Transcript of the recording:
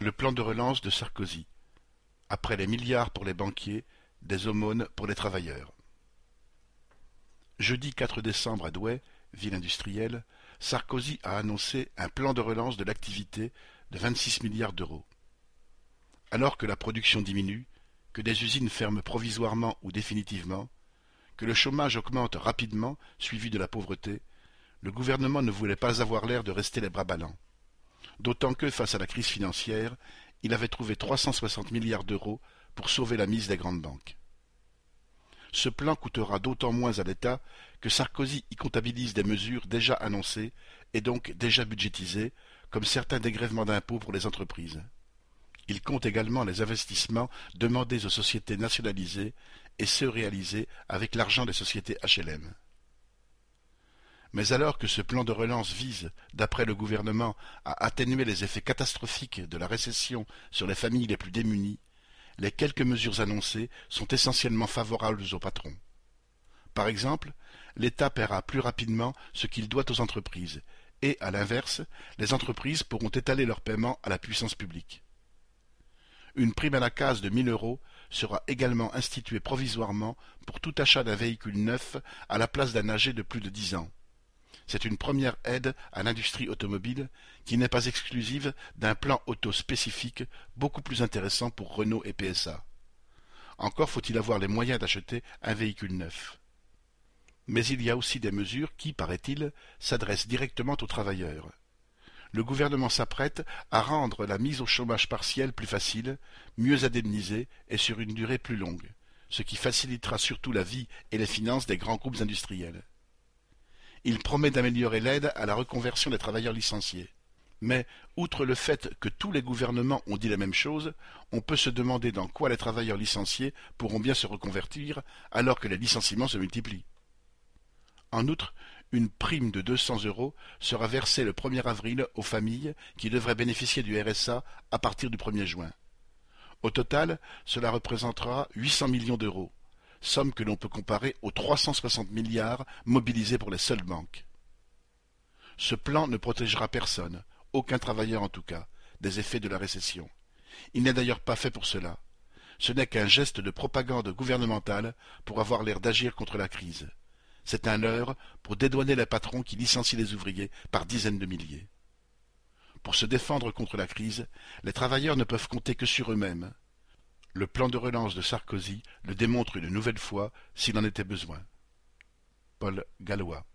Le plan de relance de Sarkozy. Après les milliards pour les banquiers, des aumônes pour les travailleurs. Jeudi 4 décembre à Douai, ville industrielle, Sarkozy a annoncé un plan de relance de l'activité de 26 milliards d'euros. Alors que la production diminue, que des usines ferment provisoirement ou définitivement, que le chômage augmente rapidement, suivi de la pauvreté, le gouvernement ne voulait pas avoir l'air de rester les bras ballants. D'autant que, face à la crise financière, il avait trouvé 360 milliards d'euros pour sauver la mise des grandes banques. Ce plan coûtera d'autant moins à l'État que Sarkozy y comptabilise des mesures déjà annoncées et donc déjà budgétisées, comme certains dégrèvements d'impôts pour les entreprises. Il compte également les investissements demandés aux sociétés nationalisées et ceux réalisés avec l'argent des sociétés HLM. Mais alors que ce plan de relance vise, d'après le gouvernement, à atténuer les effets catastrophiques de la récession sur les familles les plus démunies, les quelques mesures annoncées sont essentiellement favorables aux patrons. Par exemple, l'État paiera plus rapidement ce qu'il doit aux entreprises et, à l'inverse, les entreprises pourront étaler leur paiement à la puissance publique. Une prime à la case de 1 000 euros sera également instituée provisoirement pour tout achat d'un véhicule neuf à la place d'un âgé de plus de 10 ans. C'est une première aide à l'industrie automobile qui n'est pas exclusive d'un plan auto spécifique beaucoup plus intéressant pour Renault et PSA. Encore faut-il avoir les moyens d'acheter un véhicule neuf. Mais il y a aussi des mesures qui, paraît-il, s'adressent directement aux travailleurs. Le gouvernement s'apprête à rendre la mise au chômage partiel plus facile, mieux indemnisée et sur une durée plus longue, ce qui facilitera surtout la vie et les finances des grands groupes industriels. Il promet d'améliorer l'aide à la reconversion des travailleurs licenciés. Mais, outre le fait que tous les gouvernements ont dit la même chose, on peut se demander dans quoi les travailleurs licenciés pourront bien se reconvertir alors que les licenciements se multiplient. En outre, une prime de 200 euros sera versée le 1er avril aux familles qui devraient bénéficier du RSA à partir du 1er juin. Au total, cela représentera 800 millions d'euros, somme que l'on peut comparer aux 360 milliards mobilisés pour les seules banques. Ce plan ne protégera personne, aucun travailleur en tout cas, des effets de la récession. Il n'est d'ailleurs pas fait pour cela. Ce n'est qu'un geste de propagande gouvernementale pour avoir l'air d'agir contre la crise. C'est un leurre pour dédouaner les patrons qui licencient les ouvriers par dizaines de milliers. Pour se défendre contre la crise, les travailleurs ne peuvent compter que sur eux-mêmes. Le plan de relance de Sarkozy le démontre une nouvelle fois s'il en était besoin. Paul Gallois.